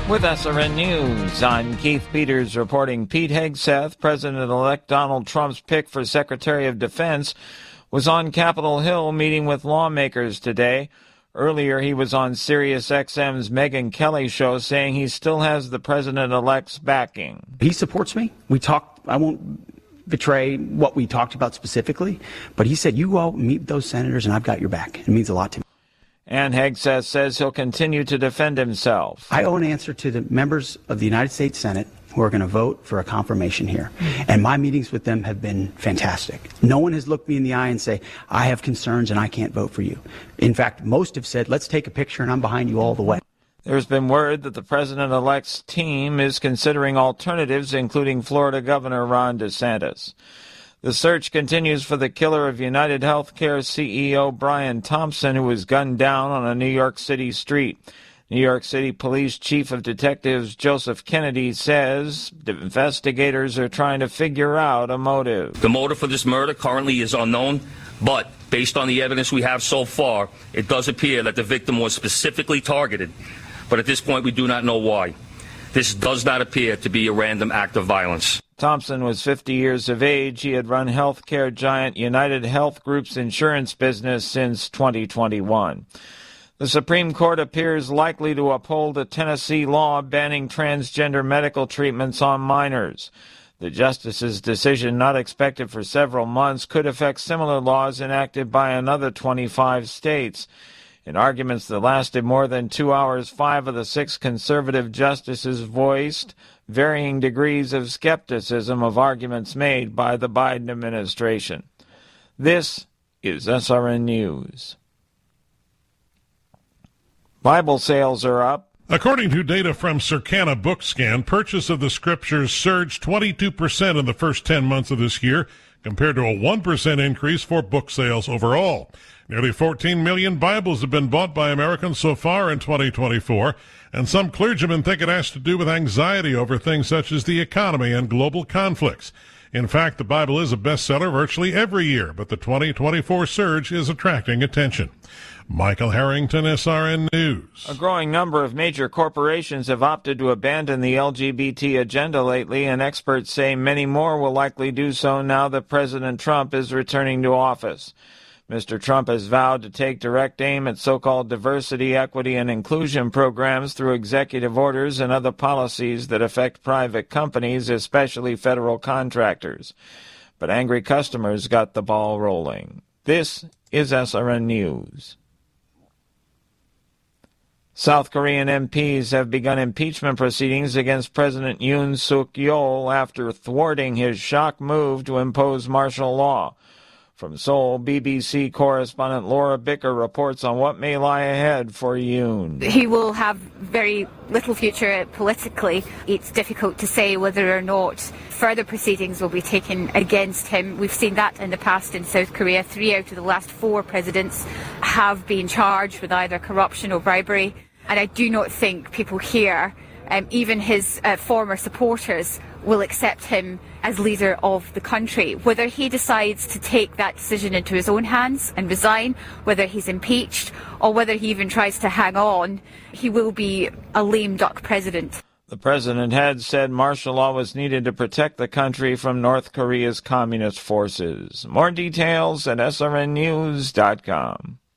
With SRN News, I'm Keith Peters reporting. Pete Hegseth, President-elect Donald Trump's pick for Secretary of Defense, was on Capitol Hill meeting with lawmakers today. Earlier, he was on SiriusXM's Megyn Kelly show saying he still has the president-elect's backing. He supports me. We talked. I won't betray what we talked about specifically, but he said, you all meet those senators and I've got your back. It means a lot to me. And Hegseth says he'll continue to defend himself. I owe an answer to the members of the United States Senate who are going to vote for a confirmation here. And my meetings with them have been fantastic. No one has looked me in the eye and say, I have concerns and I can't vote for you. In fact, most have said, let's take a picture and I'm behind you all the way. There's been word that the president-elect's team is considering alternatives, including Florida Governor Ron DeSantis. The search continues for the killer of United Healthcare CEO Brian Thompson, who was gunned down on a New York City street. New York City Police Chief of Detectives Joseph Kennedy says the investigators are trying to figure out a motive. The motive for this murder currently is unknown, but based on the evidence we have so far, it does appear that the victim was specifically targeted. But at this point, we do not know why. This does not appear to be a random act of violence. Thompson was 50 years of age. He had run healthcare giant United Health Group's insurance business since 2021. The Supreme Court appears likely to uphold a Tennessee law banning transgender medical treatments on minors. The justice's decision, not expected for several months, could affect similar laws enacted by another 25 states. In arguments that lasted more than 2 hours, 5 of the 6 conservative justices voiced varying degrees of skepticism of arguments made by the Biden administration. This is SRN News. Bible sales are up. According to data from Circana BookScan, purchase of the scriptures surged 22% in the first 10 months of this year, compared to a 1% increase for book sales overall. Nearly 14 million Bibles have been bought by Americans so far in 2024, and some clergymen think it has to do with anxiety over things such as the economy and global conflicts. In fact, the Bible is a bestseller virtually every year, but the 2024 surge is attracting attention. Michael Harrington, SRN News. A growing number of major corporations have opted to abandon the LGBT agenda lately, and experts say many more will likely do so now that President Trump is returning to office. Mr. Trump has vowed to take direct aim at so-called diversity, equity, and inclusion programs through executive orders and other policies that affect private companies, especially federal contractors. But angry customers got the ball rolling. This is SRN News. South Korean MPs have begun impeachment proceedings against President Yoon Suk-yeol after thwarting his shock move to impose martial law. From Seoul, BBC correspondent Laura Bicker reports on what may lie ahead for Yoon. He will have very little future politically. It's difficult to say whether or not further proceedings will be taken against him. We've seen that in the past in South Korea. 3 out of the last 4 presidents have been charged with either corruption or bribery. And I do not think people here, even his former supporters, will accept him as leader of the country. Whether he decides to take that decision into his own hands and resign, whether he's impeached, or whether he even tries to hang on, he will be a lame duck president. The president had said martial law was needed to protect the country from North Korea's communist forces. More details at srnnews.com.